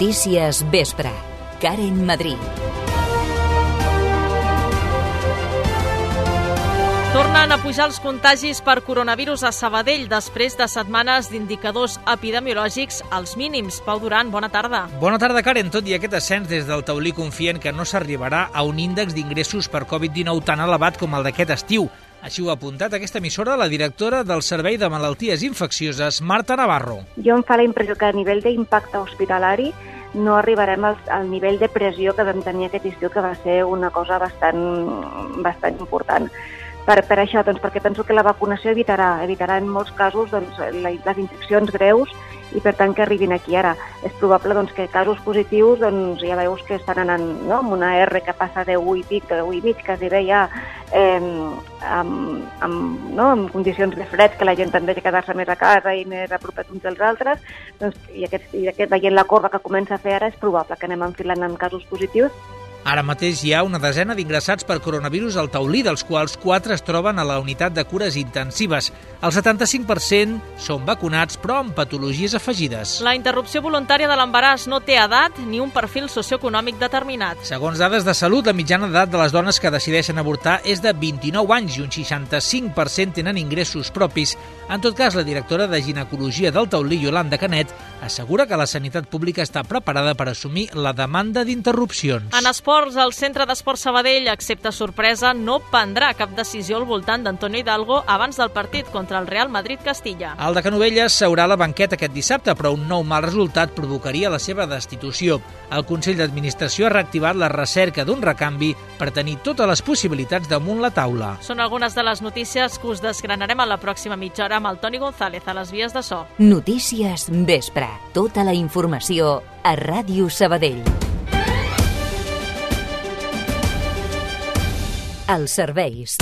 Notícies Vespre. Karen Madrid. Tornen a pujar els contagis per coronavirus a Sabadell després de setmanes d'indicadors epidemiològics als mínims. Pau Duran, bona tarda. Bona tarda, Karen. Tot i aquest ascens, des del Taulí confien que no s'arribarà a un índex d'ingressos per Covid-19 tan elevat com el d'aquest estiu. Així ho ha apuntat aquesta emissora la directora del Servei de Malalties Infeccioses, Marta Navarro. Jo em fa la impressió que a nivell d'impacte hospitalari no arribarem al nivell de pressió que vam tenir aquest estiu, que va ser una cosa bastant important. Per això, perquè penso que la vacunació evitarà en molts casos les infeccions greus i per tant que arribin aquí ara. És probable que casos positius ja veus que estan anant amb una R que passa de 1 i pic, de 1 i mig, quasi bé ja amb condicions de fred, que la gent tendeix a quedar-se més a casa i més apropats uns dels altres, i veient la corba que comença a fer ara, és probable que anem enfilant en casos positius. Ara mateix hi ha una desena d'ingressats per coronavirus al Taulí, dels quals 4 es troben a la unitat de cures intensives. El 75% són vacunats, però amb patologies afegides. La interrupció voluntària de l'embaràs no té edat ni un perfil socioeconòmic determinat. Segons dades de salut, la mitjana d'edat de les dones que decideixen avortar és de 29 anys i un 65% tenen ingressos propis. En tot cas, la directora de ginecologia del Taulí, Yolanda Canet, assegura que la sanitat pública està preparada per assumir la demanda d'interrupcions. En esports, el Centre d'Esport Sabadell, excepte sorpresa, no prendrà cap decisió al voltant d'Antonio Hidalgo abans del partit contra el Real Madrid-Castilla. El de Canovelles seurà a la banqueta aquest dissabte, però un nou mal resultat provocaria la seva destitució. El Consell d'Administració ha reactivat la recerca d'un recanvi per tenir totes les possibilitats damunt la taula. Són algunes de les notícies que us desgranarem a la pròxima mitja hora amb el Toni González a les vies de so. Notícies Vespre. Tota la informació a Ràdio Sabadell. Els serveis.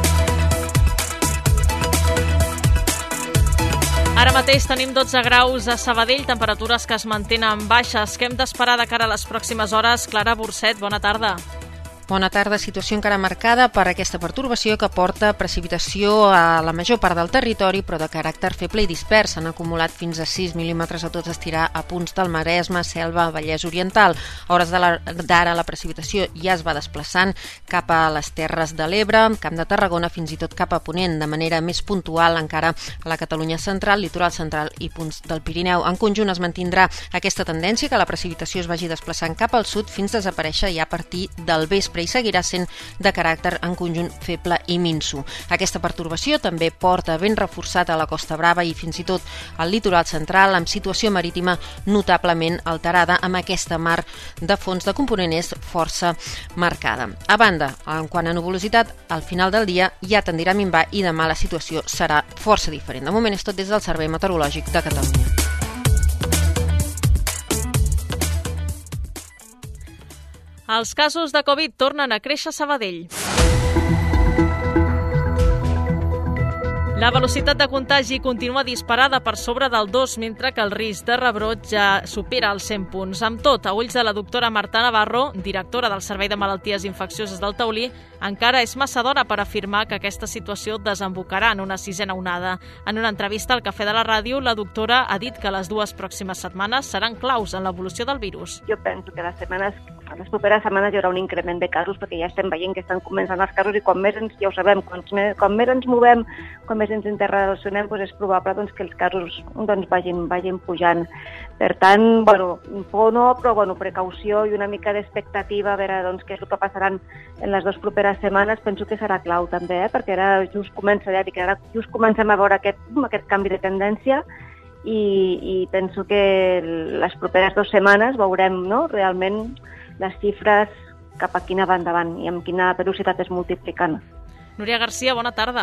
Ara mateix tenim 12 graus a Sabadell, temperatures que es mantenen baixes. Què hem d'esperar de cara a les pròximes hores? Clara Burcet, bona tarda. Bona tarda. Situació encara marcada per aquesta pertorbació que porta precipitació a la major part del territori, però de caràcter feble i dispers. S'han acumulat fins a 6 mil·límetres a tots estirar a punts del Maresme, Selva, Vallès Oriental. A hores d'ara la precipitació ja es va desplaçant cap a les Terres de l'Ebre, Camp de Tarragona, fins i tot cap a Ponent, de manera més puntual encara a la Catalunya central, litoral central i punts del Pirineu. En conjunt es mantindrà aquesta tendència que la precipitació es vagi desplaçant cap al sud fins a desaparèixer ja a partir del vespre i seguirà sent de caràcter en conjunt feble i minso. Aquesta pertorbació també porta vent reforçat a la Costa Brava i fins i tot al litoral central, amb situació marítima notablement alterada, amb aquesta mar de fons de component est força marcada. A banda, en quant a nuvolositat, al final del dia ja tendirà a minvar i demà la situació serà força diferent. De moment és tot des del Servei Meteorològic de Catalunya. Els casos de Covid tornen a créixer a Sabadell. La velocitat de contagi continua disparada per sobre del 2, mentre que el risc de rebrot ja supera els 100 punts. Amb tot, a ulls de la doctora Marta Navarro, directora del Servei de Malalties Infeccioses del Taulí, encara és massa d'hora per afirmar que aquesta situació desembocarà en una sisena onada. En una entrevista al Cafè de la Ràdio, la doctora ha dit que les 2 pròximes setmanes seran claus en l'evolució del virus. Jo penso que les properes setmanes hi haurà un increment de casos, perquè ja estem veient que estan començant els casos i com més ja ho sabem, com més ens movem, com més ens interrelacionem, és probable que els casos vagin pujant. Per tant, por no, però precaució i una mica d'expectativa a veure què és el que passaran en les 2 properes setmanes, penso que serà clau també, perquè ara just comencem a veure aquest canvi de tendència i penso que les properes 2 setmanes veurem realment les xifres cap a quina van davant i amb quina velocitat es multipliquen. Núria Garcia, bona tarda.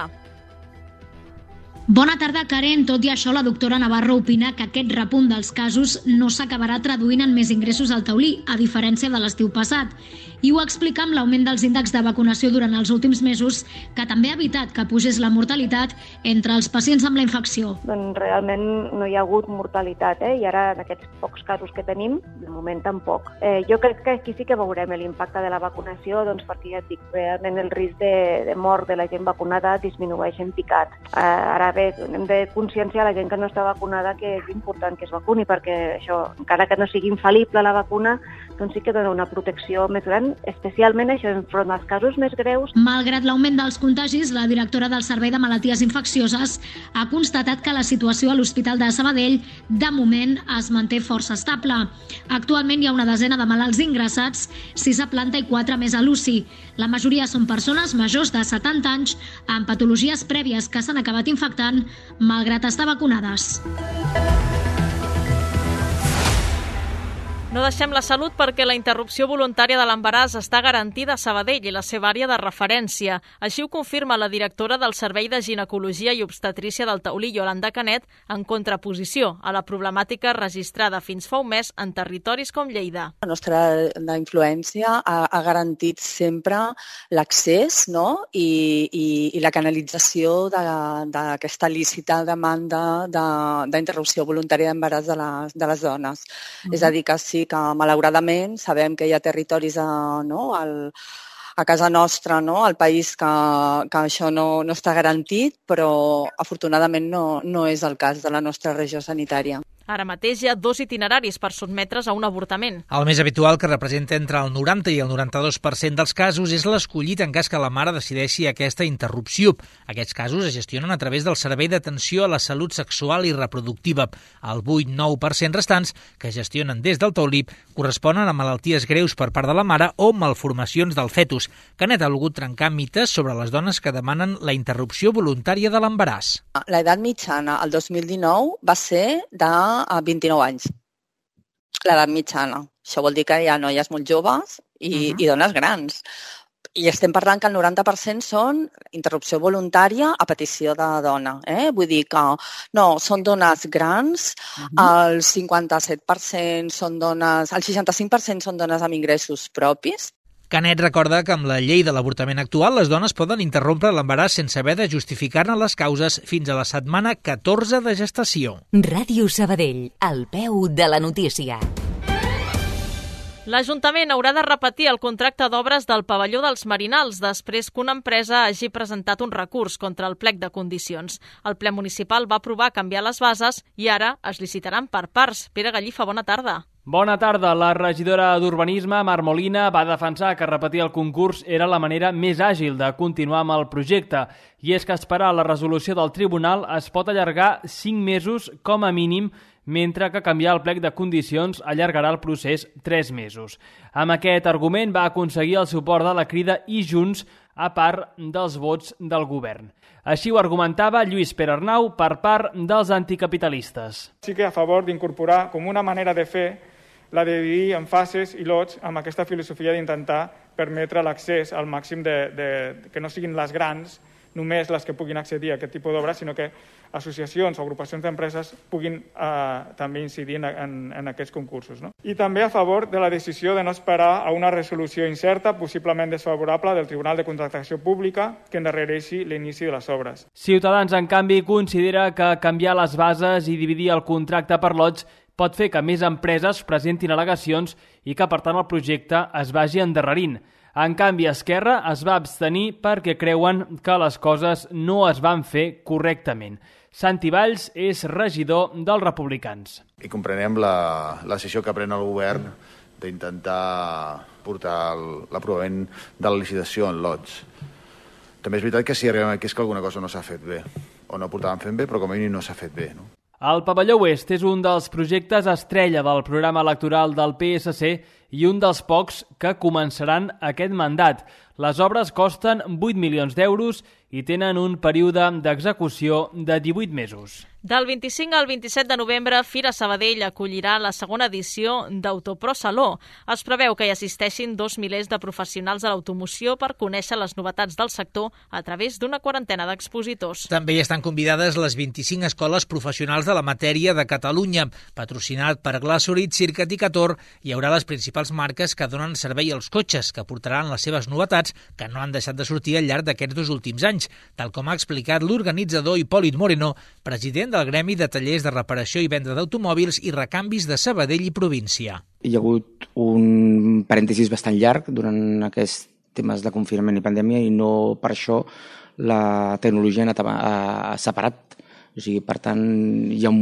Bona tarda, Karen. Tot i això, la doctora Navarro opina que aquest repunt dels casos no s'acabarà traduint en més ingressos al Taulí, a diferència de l'estiu passat. I ho explica amb l'augment dels índexs de vacunació durant els últims mesos, que també ha evitat que pugés la mortalitat entre els pacients amb la infecció. Doncs realment no hi ha hagut mortalitat, i ara en aquests pocs casos que tenim, de moment tampoc. Jo crec que aquí sí que veurem l'impacte de la vacunació, perquè ja et dic, realment el risc de mort de la gent vacunada disminueix en picat. Ara bé, hem de conscienciar la gent que no està vacunada que és important que es vacuni, perquè això, encara que no sigui infal·lible la vacuna, doncs sí que dona una protecció més gran, especialment això enfront als casos més greus. Malgrat l'augment dels contagis, la directora del Servei de Malalties Infeccioses ha constatat que la situació a l'Hospital de Sabadell de moment es manté força estable. Actualment hi ha una desena de malalts ingressats, 6 a planta i 4 més a l'UCI. La majoria són persones majors de 70 anys amb patologies prèvies que s'han acabat infectant malgrat estar vacunades. No deixem la salut perquè la interrupció voluntària de l'embaràs està garantida a Sabadell i la seva àrea de referència. Així ho confirma la directora del Servei de Ginecologia i Obstetrícia del Taulí, Yolanda Canet, en contraposició a la problemàtica registrada fins fa un mes en territoris com Lleida. La nostra influència ha garantit sempre l'accés, no? I la canalització d'aquesta lícita demanda d'interrupció voluntària d'embaràs de les dones. És a dir, que sí que malauradament sabem que hi ha territoris a casa nostra, no? Al país, que això no està garantit, però afortunadament no és el cas de la nostra regió sanitària. Ara mateix hi ha 2 itineraris per sotmetre's a un avortament. El més habitual, que representa entre el 90 i el 92% dels casos, és l'escollit en cas que la mare decideixi aquesta interrupció. Aquests casos es gestionen a través del Servei d'Atenció a la Salut Sexual i Reproductiva. El 8-9% restants, que es gestionen des del Taulí, corresponen a malalties greus per part de la mare o malformacions del fetus. Canet ha volgut trencar mites sobre les dones que demanen la interrupció voluntària de l'embaràs. L'edat mitjana, el 2019, va ser de 29 anys, l'edat mitjana. Això vol dir que hi ha noies molt joves i dones grans. I estem parlant que el 90% són interrupció voluntària a petició de dona. Vull dir que no, són dones grans, el 57% són dones, el 65% són dones amb ingressos propis. Canet recorda que amb la llei de l'avortament actual les dones poden interrompre l'embaràs sense haver de justificar-ne les causes fins a la setmana 14 de gestació. Ràdio Sabadell, al peu de la notícia. L'Ajuntament haurà de repetir el contracte d'obres del pavelló dels Marinals després que una empresa hagi presentat un recurs contra el plec de condicions. El ple municipal va aprovar canviar les bases i ara es licitaran per parts. Pere Gallifa, bona tarda. Bona tarda. La regidora d'Urbanisme, Mar Molina, va defensar que repetir el concurs era la manera més àgil de continuar amb el projecte. I és que esperar la resolució del tribunal es pot allargar 5 mesos com a mínim, mentre que canviar el plec de condicions allargarà el procés 3 mesos. Amb aquest argument va aconseguir el suport de la Crida i Junts, a part dels vots del govern. Així ho argumentava Lluís Pere Arnau per part dels anticapitalistes. Sí que a favor d'incorporar com una manera de fer la de dividir en fases i lots amb aquesta filosofia d'intentar permetre l'accés al màxim que no siguin les grans només les que puguin accedir a aquest tipus d'obres, sinó que associacions o agrupacions d'empreses puguin també incidir en aquests concursos. No? I també a favor de la decisió de no esperar a una resolució incerta, possiblement desfavorable, del Tribunal de Contractació Pública que endarrereixi l'inici de les obres. Ciutadans, en canvi, considera que canviar les bases i dividir el contracte per lots pot fer que més empreses presentin al·legacions i que, per tant, el projecte es vagi endarrerint. En canvi, Esquerra es va abstenir perquè creuen que les coses no es van fer correctament. Santi Valls és regidor dels Republicans. I comprenem la decisió que pren el govern d'intentar portar l'aprovament de la licitació en lots. També és veritat que si arribem aquí és que alguna cosa no s'ha fet bé, o no portàvem fent bé, però com a mínim no s'ha fet bé. No? El Pavelló Oest és un dels projectes estrella del programa electoral del PSC i un dels pocs que començaran aquest mandat. Les obres costen 8 milions d'euros i tenen un període d'execució de 18 mesos. Del 25 al 27 de novembre, Fira Sabadell acollirà la segona edició d'Autopro Saló. Es preveu que hi assisteixin 2 milers de professionals de l'automoció per conèixer les novetats del sector a través d'una quarantena d'expositors. També hi estan convidades les 25 escoles professionals de la matèria de Catalunya. Patrocinat per Glasurit, Circat i Cator, hi haurà les principals marques que donen servei als cotxes, que portaran les seves novetats que no han deixat de sortir al llarg d'aquests 2 últims anys, tal com ha explicat l'organitzador Hipòlit Moreno, president del Gremi de Tallers de Reparació i Venda d'Automòbils i Recanvis de Sabadell i província. Hi ha hagut un parèntesis bastant llarg durant aquests temes de confinament i pandèmia i no per això la tecnologia ha separat O sigui, per tant, hi ha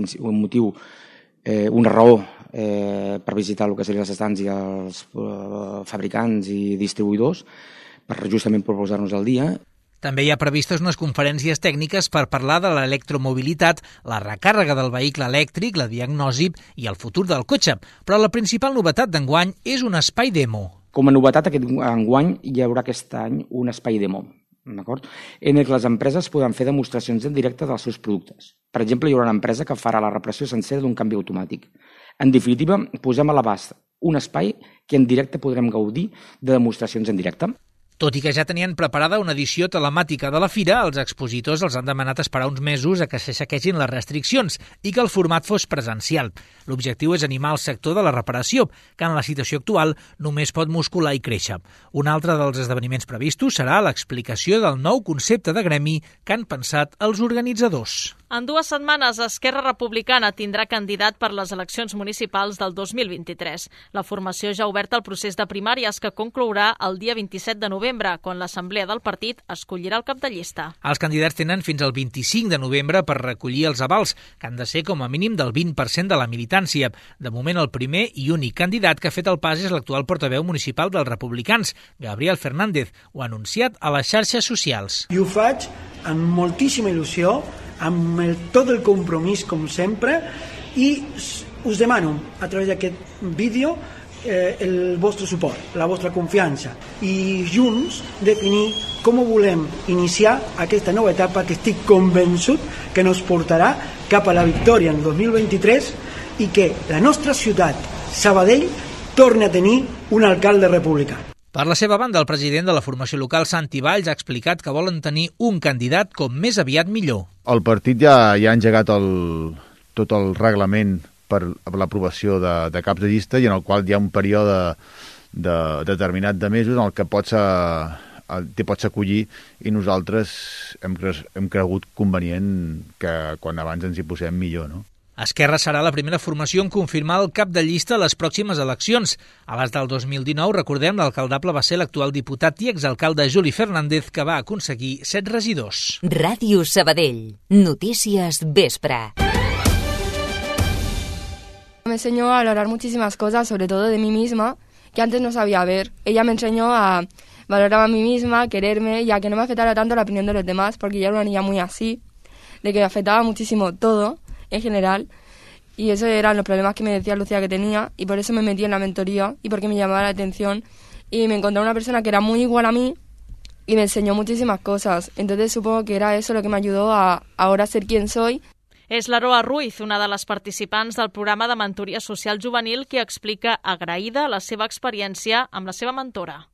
una raó per visitar el que serien els estants i els fabricants i distribuïdors per justament per posar-nos al dia. També hi ha previstes unes conferències tècniques per parlar de l'electromobilitat, la recàrrega del vehicle elèctric, la diagnosi i el futur del cotxe. Però la principal novetat d'enguany és un espai demo. Com a novetat, enguany hi haurà aquest any un espai demo, d'acord? En què les empreses poden fer demostracions en directe dels seus productes. Per exemple, hi haurà una empresa que farà la reparació sencera d'un canvi automàtic. En definitiva, posem a l'abast un espai que en directe podrem gaudir de demostracions en directe. Tot i que ja tenien preparada una edició telemàtica de la fira, els expositors els han demanat esperar uns mesos a que s'aixequin les restriccions i que el format fos presencial. L'objectiu és animar el sector de la reparació, que en la situació actual només pot muscular i créixer. Un altre dels esdeveniments previstos serà l'explicació del nou concepte de gremi que han pensat els organitzadors. En 2 setmanes, Esquerra Republicana tindrà candidat per les eleccions municipals del 2023. La formació ja ha obert el procés de primàries que conclourà el dia 27 de novembre, quan l'Assemblea del partit escollirà el cap de llista. Els candidats tenen fins al 25 de novembre per recollir els avals, que han de ser com a mínim del 20% de la militància. De moment, el primer i únic candidat que ha fet el pas és l'actual portaveu municipal dels republicans, Gabriel Fernández. Ho ha anunciat a les xarxes socials. I ho faig amb moltíssima il·lusió, amb tot el compromís, com sempre, i us demano, a través d'aquest vídeo, el vostre suport, la vostra confiança, i junts definir com volem iniciar aquesta nova etapa que estic convençut que nos portarà cap a la victòria en 2023 i que la nostra ciutat, Sabadell, torni a tenir un alcalde republicà. Per la seva banda, el president de la formació local, Santi Valls, ha explicat que volen tenir un candidat com més aviat millor. El partit ja ha engegat tot el reglament per l'aprovació de caps de llista i en el qual hi ha un període determinat de mesos en el que t'hi pots acollir i nosaltres hem cregut convenient que quan abans ens hi posem millor, no? Esquerra serà la primera formació en confirmar el cap de llista a les pròximes eleccions. A les del 2019, recordem, l'alcaldable va ser l'actual diputat i exalcalde Juli Fernández, que va aconseguir 7 regidors. Ràdio Sabadell. Notícies vespre. Me enseñó a valorar muchísimas cosas, sobre todo de mí misma, que antes no sabía ver. Ella me enseñó a valorar a mí misma, a quererme y a que no me afectara tanto la opinión de los demás, porque yo era una niña muy así, de que me afectaba muchísimo todo en general, y esos eran los problemas que me decía Lucía que tenía, y por eso me metí en la mentoría y porque me llamaba la atención y me encontré una persona que era muy igual a mí y me enseñó muchísimas cosas. Entonces supongo que era eso lo que me ayudó a ahora ser quien soy. És l'Aroa Ruiz, una de les participants del programa de mentoria social juvenil, que explica agraïda la seva experiència amb la seva mentora.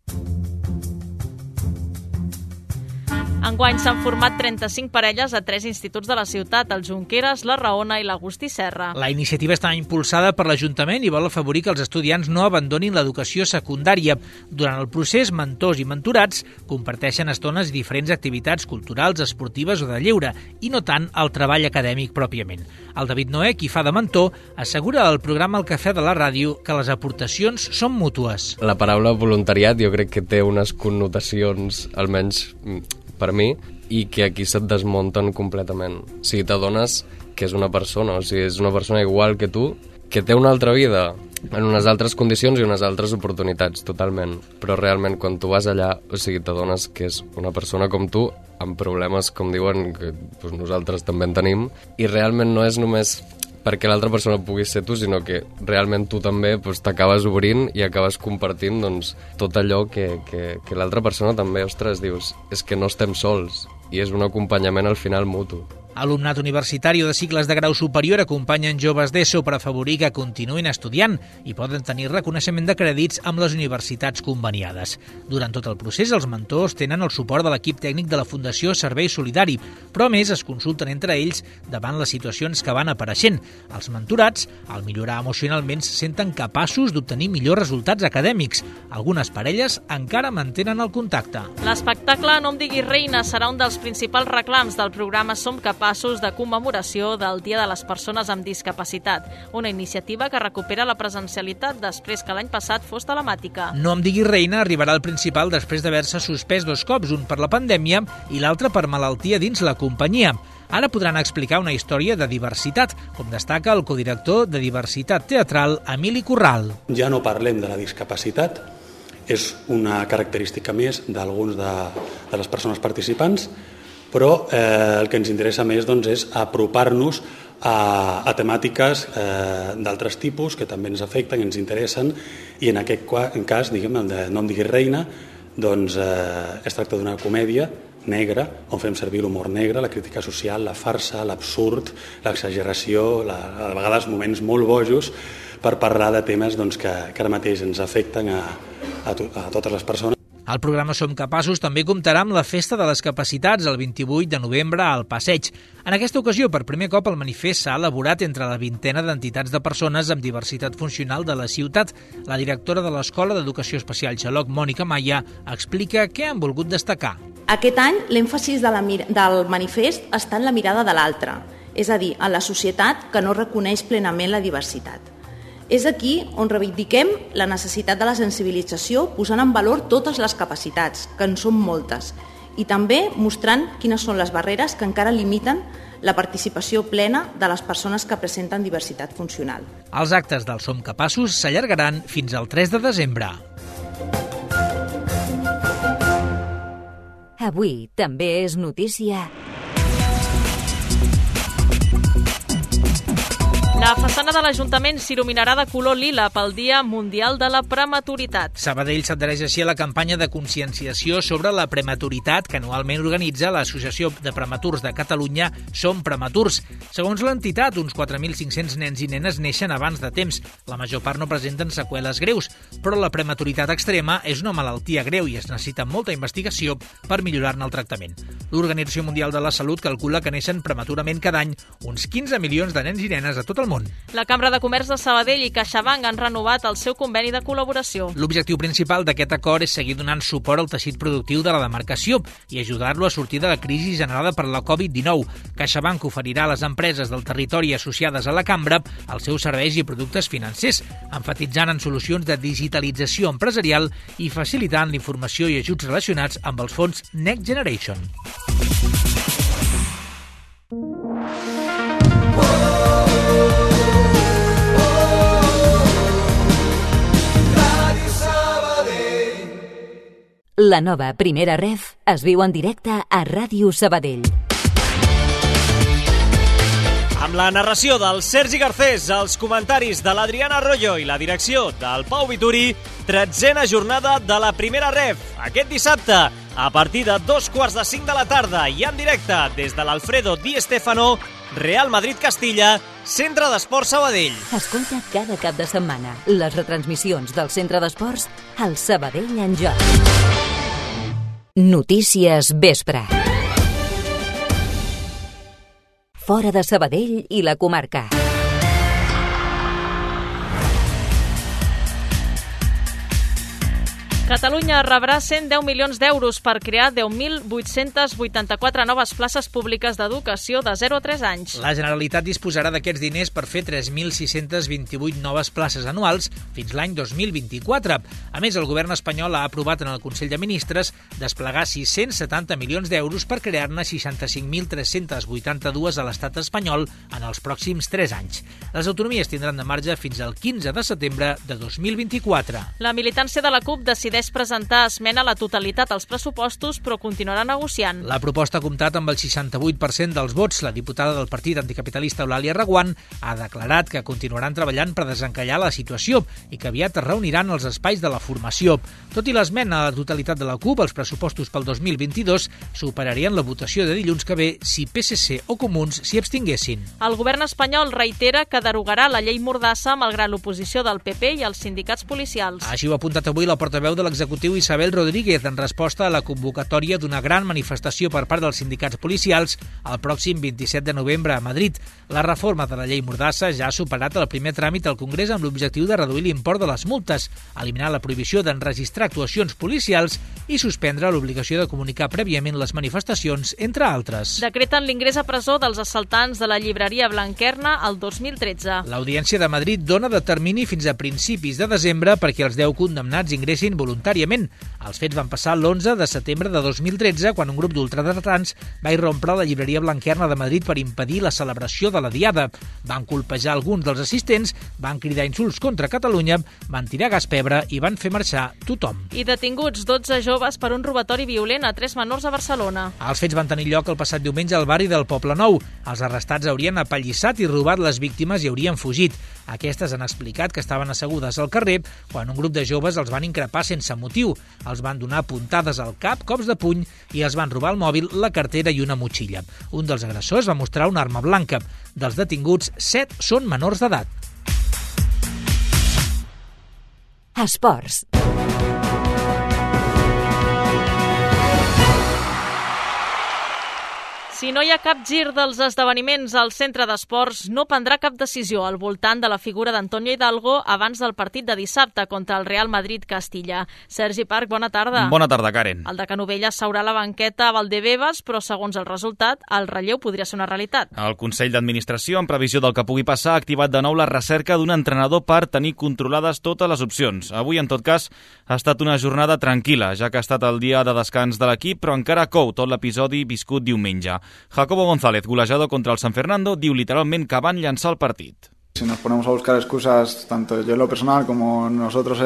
Enguany s'han format 35 parelles a 3 instituts de la ciutat, el Junqueras, la Raona i l'Agustí Serra. La iniciativa està impulsada per l'Ajuntament i vol afavorir que els estudiants no abandonin l'educació secundària. Durant el procés, mentors i mentorats comparteixen estones i diferents activitats culturals, esportives o de lleure, i no tant el treball acadèmic pròpiament. El David Noé, qui fa de mentor, assegura al programa El Cafè de la Ràdio que les aportacions són mútues. La paraula voluntariat jo crec que té unes connotacions, almenys per mi, i que aquí se't desmunten completament. O sigui, t'adones que és una persona, o sigui, és una persona igual que tu, que té una altra vida, en unes altres condicions i unes altres oportunitats, totalment. Però realment, quan tu vas allà, o sigui, t'adones que és una persona com tu, amb problemes, com diuen, que doncs, nosaltres també en tenim, i realment no és només perquè l'altra persona pugui ser tu, sinó que realment tu també doncs, t'acabes obrint i acabes compartint doncs, tot allò que l'altra persona també, ostres, dius, és que no estem sols i és un acompanyament al final mutu. Alumnat universitari de cicles de grau superior acompanyen joves d'ESO per afavorir que continuïn estudiant i poden tenir reconeixement de crèdits amb les universitats conveniades. Durant tot el procés, els mentors tenen el suport de l'equip tècnic de la Fundació Servei Solidari, però a més es consulten entre ells davant les situacions que van apareixent. Els mentorats, al millorar emocionalment, se senten capaços d'obtenir millors resultats acadèmics. Algunes parelles encara mantenen el contacte. L'espectacle No em diguis reina serà un dels principals reclams del programa Som Capaços, Passos de commemoració del Dia de les Persones amb Discapacitat, una iniciativa que recupera la presencialitat després que l'any passat fos telemàtica. No em diguis reina arribarà al Principal després d'haver-se suspès 2 cops, un per la pandèmia i l'altre per malaltia dins la companyia. Ara podran explicar una història de diversitat, com destaca el codirector de Diversitat Teatral, Emili Corral. Ja no parlem de la discapacitat, és una característica més d'alguns de les persones participants, però el que ens interessa més és apropar-nos a temàtiques d'altres tipus que també ens afecten, ens interessen, i en aquest cas, diguem, el de No em diguis reina, es tracta d'una comèdia negra, on fem servir l'humor negre, la crítica social, la farsa, l'absurd, l'exageració, a vegades moments molt bojos, per parlar de temes que ara mateix ens afecten a totes les persones. El programa Som Capaços també comptarà amb la Festa de les Capacitats el 28 de novembre al Passeig. En aquesta ocasió, per primer cop, el manifest s'ha elaborat entre la vintena d'entitats de persones amb diversitat funcional de la ciutat. La directora de l'Escola d'Educació Especial Xaloc, Mònica Maia, explica què han volgut destacar. Aquest any l'èmfasis del manifest està en la mirada de l'altre, és a dir, en la societat que no reconeix plenament la diversitat. És aquí on reivindiquem la necessitat de la sensibilització posant en valor totes les capacitats, que en són moltes, i també mostrant quines són les barreres que encara limiten la participació plena de les persones que presenten diversitat funcional. Els actes del Som Capaços s'allargaran fins al 3 de desembre. Avui també és notícia. La façana de l'Ajuntament s'il·luminarà de color lila pel Dia Mundial de la Prematuritat. Sabadell s'adhereix així a la campanya de conscienciació sobre la prematuritat que anualment organitza l'Associació de Prematurs de Catalunya Som Prematurs. Segons l'entitat, uns 4.500 nens i nenes neixen abans de temps. La major part no presenten seqüeles greus, però la prematuritat extrema és una malaltia greu i es necessita molta investigació per millorar-ne el tractament. L'Organització Mundial de la Salut calcula que neixen prematurament cada any uns 15 milions de nens i nenes a tot el món. La Cambra de Comerç de Sabadell i CaixaBank han renovat el seu conveni de col·laboració. L'objectiu principal d'aquest acord és seguir donant suport al teixit productiu de la demarcació i ajudar-lo a sortir de la crisi generada per la Covid-19. CaixaBank oferirà a les empreses del territori associades a la Cambra els seus serveis i productes financers, emfatitzant en solucions de digitalització empresarial i facilitant l'informació i ajuts relacionats amb els fons Next Generation. La nova Primera Ref es viu en directe a Ràdio Sabadell. Amb la narració del Sergi Garcés, els comentaris de l'Adriana Arroyo i la direcció del Pau Vituri, 13a jornada de la Primera Ref. Aquest dissabte, a partir de 2:45 de la tarda i en directe des de l'Alfredo Di Stéfano, Real Madrid-Castilla, Centre d'Esports Sabadell. Escolta cada cap de setmana les retransmissions del Centre d'Esports al Sabadell en Joc. Notícies Vespre. Fora de Sabadell i la comarca. Catalunya rebrà 110 milions d'euros per crear 10.884 noves places públiques d'educació de 0 a 3 anys. La Generalitat disposarà d'aquests diners per fer 3.628 noves places anuals fins l'any 2024. A més, el govern espanyol ha aprovat en el Consell de Ministres desplegar 670 milions d'euros per crear-ne 65.382 a l'estat espanyol en els pròxims 3 anys. Les autonomies tindran de marge fins al 15 de setembre de 2024. La militància de la CUP decideix presentar esmena a la totalitat als pressupostos, però continuarà negociant. La proposta ha comptat amb el 68% dels vots. La diputada del partit anticapitalista Eulàlia Reguant ha declarat que continuaran treballant per desencallar la situació i que aviat es reuniran els espais de la formació. Tot i l'esmena a la totalitat de la CUP, els pressupostos pel 2022 superarien la votació de dilluns que ve si PSC o Comuns s'hi abstinguessin. El govern espanyol reitera que derogarà la llei Mordassa malgrat l'oposició del PP i els sindicats policials. Així ho ha apuntat avui la portaveu de l'executiu Isabel Rodríguez en resposta a la convocatòria d'una gran manifestació per part dels sindicats policials el pròxim 27 de novembre a Madrid. La reforma de la llei Mordassa ja ha superat el primer tràmit al Congrés amb l'objectiu de reduir l'import de les multes, eliminar la prohibició d'enregistrar actuacions policials i suspendre l'obligació de comunicar prèviament les manifestacions, entre altres. Decreten l'ingrés a presó dels assaltants de la llibreria Blanquerna el 2013. L'Audiència de Madrid dona de termini fins a principis de desembre perquè els 10 condemnats ingressin voluntàriament. Els fets van passar l'11 de setembre de 2013, quan un grup d'ultradretans va irrompre a la llibreria Blanquerna de Madrid per impedir la celebració de la Diada. Van colpejar alguns dels assistents, van cridar insults contra Catalunya, van tirar gas pebre i van fer marxar tothom. I detinguts 12 joves per un robatori violent a 3 menors a Barcelona. Els fets van tenir lloc el passat diumenge al barri del Poblenou. Els arrestats haurien apallissat i robat les víctimes i haurien fugit. Aquestes han explicat que estaven assegudes al carrer quan un grup de joves els van increpar sense motiu. Els van donar puntades al cap, cops de puny i els van robar el mòbil, la cartera i una motxilla. Un dels agressors va mostrar una arma blanca. Dels detinguts, 7 són menors d'edat. Esports. Si no hi ha cap gir dels esdeveniments al centre d'esports, no prendrà cap decisió al voltant de la figura d'Antonio Hidalgo abans del partit de dissabte contra el Real Madrid-Castilla. Sergi Parc, bona tarda. Bona tarda, Karen. El de Canovelles s'haurà a la banqueta a Valdebebas, però segons el resultat, el relleu podria ser una realitat. El Consell d'Administració, en previsió del que pugui passar, ha activat de nou la recerca d'un entrenador per tenir controlades totes les opcions. Avui, en tot cas, ha estat una jornada tranquil·la, ja que ha estat el dia de descans de l'equip, però encara cou tot l'episodi viscut diumenge. Jacobo González, golejador contra el San Fernando, diu literalment que van llançar el partit. Si nos ponemos a buscar excusas, tanto yo en lo personal como nosotros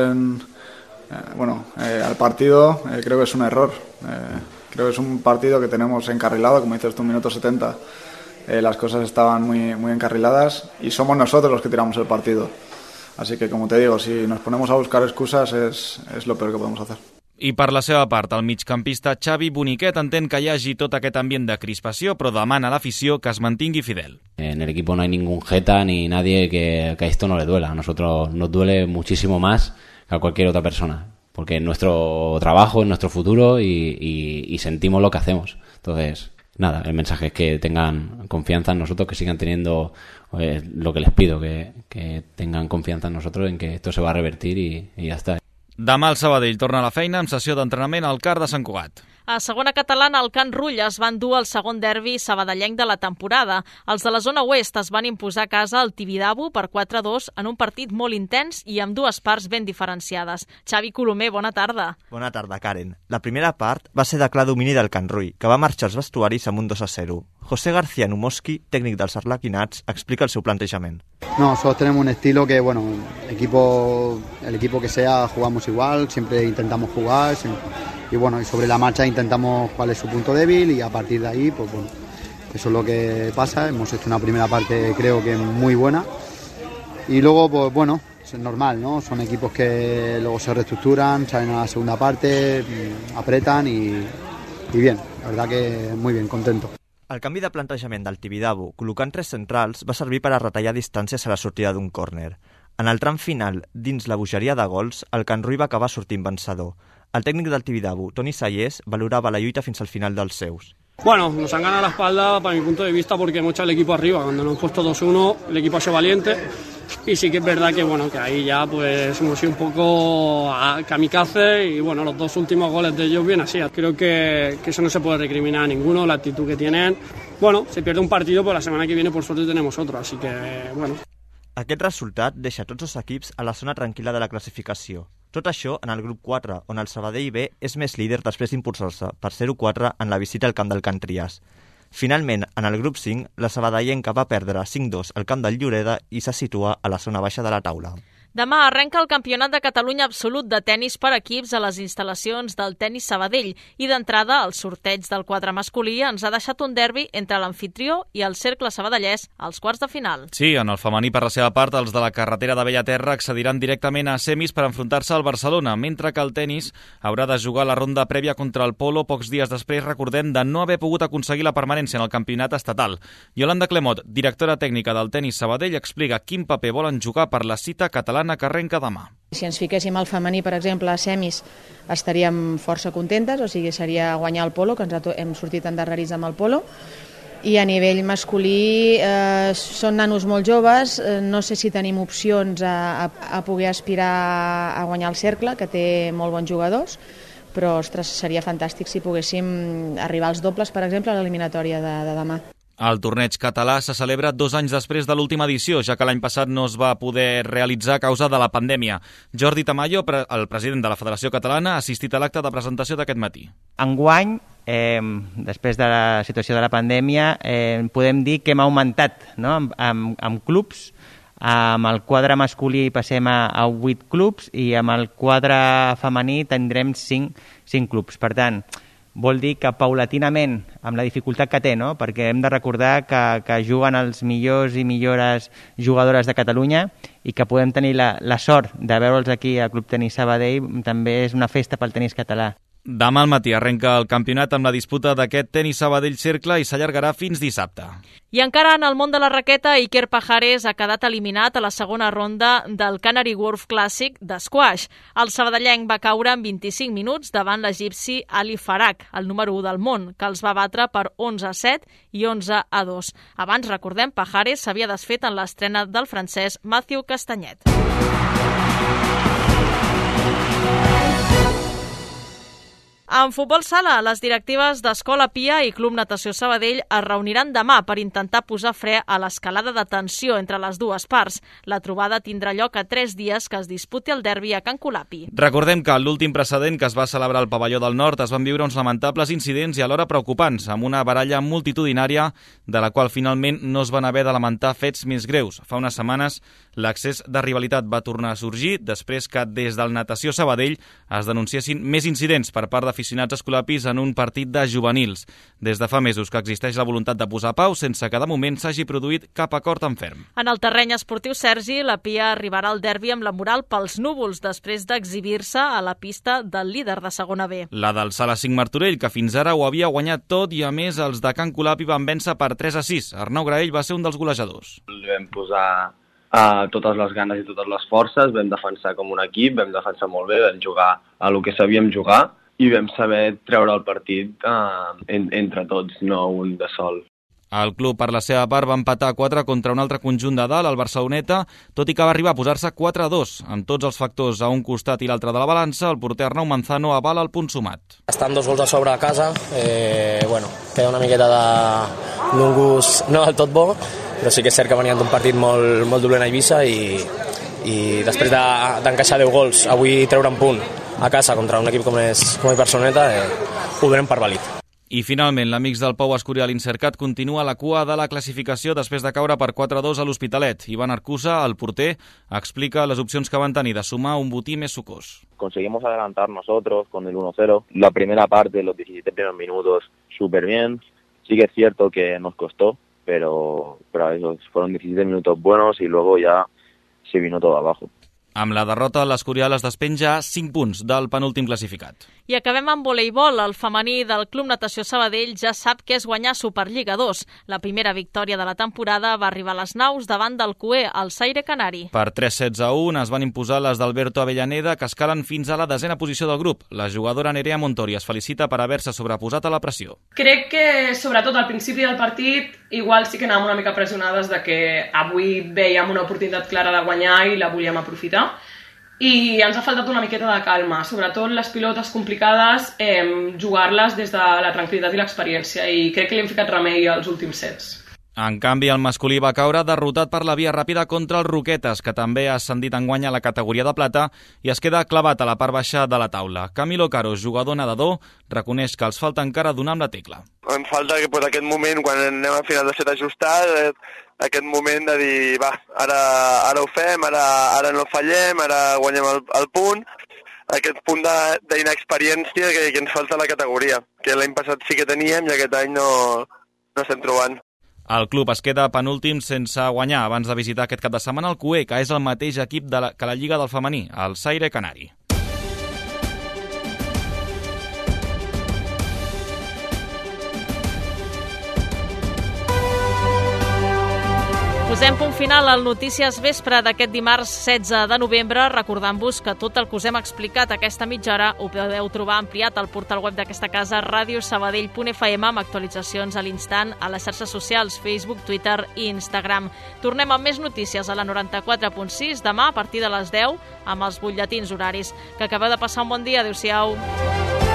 al partido, creo que es un error. Creo que es un partido que tenemos encarrilado, como dices tú, minuto 70. Las cosas estaban muy encarriladas y somos nosotros los que tiramos el partido. Así que, como te digo, si nos ponemos a buscar excusas es lo peor que podemos hacer. I per la seva part, el migcampista Xavi Boniquet entén que hi hagi tot aquest ambient de crispació, però demana a l'afició que es mantingui fidel. En el equipo no hay ningún jeta ni nadie que a esto no le duela. A nosotros nos duele muchísimo más que a cualquier otra persona, porque es nuestro trabajo, es nuestro futuro y sentimos lo que hacemos. Entonces, nada, el mensaje es que tengan confianza en nosotros, que sigan teniendo lo que les pido, que tengan confianza en nosotros, en que esto se va a revertir y ya está. Demà el Sabadell torna a la feina amb sessió d'entrenament al CAR de Sant Cugat. A segona catalana, el Can Rull es van dur el segon derbi sabadellenc de la temporada. Els de la zona oest es van imposar a casa al Tibidabo per 4-2 en un partit molt intens i amb dues parts ben diferenciades. Xavi Colomer, bona tarda. Bona tarda, Karen. La primera part va ser de clar domini del Can Rull, que va marxar als vestuaris amb un 2-0. José García Numoski, tècnic dels Arlequinats, explica el seu plantejament. No, nosotros tenemos un estilo que, bueno, el equipo que sea jugamos igual, siempre intentamos jugar y bueno, y sobre la marcha intentamos cuál es su punto débil y a partir de ahí, pues bueno, eso es lo que pasa. Hemos hecho una primera parte creo que muy buena y luego, pues bueno, es normal, ¿no? Son equipos que luego se reestructuran, salen a la segunda parte, apretan y bien, la verdad que muy bien, contento. El canvi de plantejament del Tibidabo, col·locant 3 centrals, va servir per a retallar distàncies a la sortida d'un córner. En el tram final, dins la bogeria de gols, el Can Rull va acabar sortint vencedor. El tècnic del Tibidabo, Toni Sayés, valorava la lluita fins al final dels seus. Bueno, nos han ganado la espalda para mi punto de vista porque hemos echado el equipo arriba. Cuando nos hemos puesto 2-1, el equipo ha sido valiente y sí que es verdad que bueno, que ahí ya pues hemos sido un poco kamikaze y bueno, los 2 últimos goles de ellos bien así. Creo que eso no se puede recriminar a ninguno, la actitud que tienen. Bueno, se pierde un partido, pero la semana que viene por suerte tenemos otro, así que bueno. Aquest resultat deixa tots els equips a la zona tranquil·la de la classificació. Tot això en el grup 4, on el Sabadell B és més líder després d'impulsar-se per 0-4 en la visita al camp del Can Trias. Finalment, en el grup 5, la sabadellenca va perdre 5-2 al camp del Lloreda i se situa a la zona baixa de la taula. Demà arrenca el Campionat de Catalunya absolut de tenis per equips a les instal·lacions del Tenis Sabadell i d'entrada el sorteig del quadre masculí ens ha deixat un derbi entre l'amfitrió i el Cercle Sabadellès als quarts de final. Sí, en el femení per la seva part, els de la carretera de Bellaterra accediran directament a semis per enfrontar-se al Barcelona, mentre que el tenis haurà de jugar la ronda prèvia contra el Polo pocs dies després, recordem, de no haver pogut aconseguir la permanència en el campionat estatal. Yolanda Clemot, directora tècnica del Tenis Sabadell, explica quin paper volen jugar per la cita catalana que arrenca demà. Si ens fiquéssim al femení, per exemple, a semis, estaríem força contentes, o sigui, seria guanyar el polo, que hem sortit endarrerits amb el polo, i a nivell masculí són nanos molt joves, no sé si tenim opcions a poder aspirar a guanyar el cercle, que té molt bons jugadors, però ostres, seria fantàstic si poguéssim arribar als dobles, per exemple, a l'eliminatòria de demà. El torneig català se celebra 2 anys després de l'última edició, ja que l'any passat no es va poder realitzar a causa de la pandèmia. Jordi Tamayo, el president de la Federació Catalana, ha assistit a l'acte de presentació d'aquest matí. Enguany, després de la situació de la pandèmia, podem dir que hem augmentat, no? amb clubs. Amb el quadre masculí passem a 8 clubs i amb el quadre femení tindrem 5 clubs. Per tant, vol dir que paulatinament, amb la dificultat que té, no? Perquè hem de recordar que juguen els millors i millores jugadores de Catalunya i que podem tenir la sort de veure'ls aquí al Club Tenis Sabadell, també és una festa pel tenis català. Demà al matí arrenca el campionat amb la disputa d'aquest Tenis Sabadell Cercle i s'allargarà fins dissabte. I encara en el món de la raqueta, Iker Pajares ha quedat eliminat a la segona ronda del Canary Wharf Classic d'esquash. El sabadellenc va caure en 25 minuts davant l'egipci Ali Farag, el número 1 del món, que els va batre per 11-7 i 11-2. Abans, recordem, Pajares s'havia desfet en l'estrena del francès Mathieu Castagnet. En futbol sala, les directives d'Escola Pia i Club Natació Sabadell es reuniran demà per intentar posar fre a l'escalada de tensió entre les dues parts. La trobada tindrà lloc a 3 dies que es disputi el derbi a Can Colapi. Recordem que l'últim precedent que es va celebrar al Pavelló del Nord es van viure uns lamentables incidents i alhora preocupants, amb una baralla multitudinària de la qual finalment no es van haver de lamentar fets més greus. Fa unes setmanes l'accés de rivalitat va tornar a sorgir després que des del Natació Sabadell es denunciessin més incidents per part d'aficionats escolapis en un partit de juvenils. Des de fa mesos que existeix la voluntat de posar pau sense que de moment s'hagi produït cap acord en ferm. En el terreny esportiu, Sergi, la Pia arribarà al derbi amb la moral pels núvols després d'exhibir-se a la pista del líder de segona B. La del Sala 5 Martorell, que fins ara ho havia guanyat tot i a més els de Can Colapi van vèncer per 3-6. Arnau Graell va ser un dels golejadors. Vam posar totes les ganes i totes les forces, vam defensar com un equip, vam defensar molt bé, vam jugar a lo que sabíem jugar i vam saber treure el partit entre tots, no un de sol. El club, per la seva part, va empatar 4 contra un altre conjunt de dalt, el Barceloneta, tot i que va arribar a posar-se 4-2. Amb tots els factors a un costat i l'altre de la balança, el porter Arnau Manzano avala el punt sumat. Estan 2 gols a sobre a casa, queda una miqueta d'un gust no del tot bo, però sí que és cert que venien d'un partit molt dolent a Eivissa i després d'encaixar 10 gols, avui treure un punt a casa contra un equip com és Barceloneta, ho donem per vàlid. I finalment, l'Amics del Pau Escorial Incercat continua a la cua de la classificació després de caure per 4-2 a l'Hospitalet. Ivan Arcusa, el porter, explica les opcions que van tenir de sumar un botí més sucós. Conseguimos adelantar nosotros con el 1-0. La primera parte, los 17 primeros minutos, súper bien. Sí que es cierto que nos costó, pero esos fueron 17 minutos buenos y luego ya se vino todo abajo. Amb la derrota, l'Escorial es despenja 5 punts del penúltim classificat. I acabem amb voleibol. El femení del Club Natació Sabadell ja sap què és guanyar Superliga 2. La primera victòria de la temporada va arribar a les naus davant del CUE, el Saire Canari. Per 3-16-1 es van imposar les d'Alberto Avellaneda, que escalen fins a la 10a posició del grup. La jugadora Nerea Montori es felicita per haver-se sobreposat a la pressió. Crec que, sobretot al principi del partit, igual sí que anàvem una mica pressionades de que avui vèiem una oportunitat clara de guanyar i la volíem aprofitar. I ens ha faltat una miqueta de calma, sobretot les pilotes complicades, jugar-les des de la tranquil·litat i l'experiència, i crec que li hem ficat remei als últims sets. En canvi, el masculí va caure derrotat per la via ràpida contra els Roquetes, que també ha ascendit enguany a la categoria de plata i es queda clavat a la part baixa de la taula. Camilo Caro, jugador nedador, reconeix que els falta encara donar amb la tecla. Em falta aquest moment, quan anem a final de set ajustat, aquest moment de dir, va, ara ho fem, ara no fallem, ara guanyem el punt, aquest punt d'inexperiència que ens falta a la categoria, que l'any passat sí que teníem i aquest any no estem trobant. El club es queda penúltim sense guanyar abans de visitar aquest cap de setmana el CUE, que és el mateix equip que la Lliga del Femení, el Saire Canari. Posem punt final al Notícies Vespre d'aquest dimarts 16 de novembre, recordant-vos que tot el que us hem explicat aquesta mitja hora ho podeu trobar ampliat al portal web d'aquesta casa, radiosabadell.fm, amb actualitzacions a l'instant a les xarxes socials, Facebook, Twitter i Instagram. Tornem amb més notícies a la 94.6 demà a partir de les 10 amb els butlletins horaris. Que acabeu de passar un bon dia. Adéu-siau.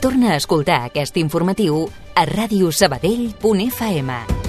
Torna a escoltar aquest informatiu a radiosabadell.fm.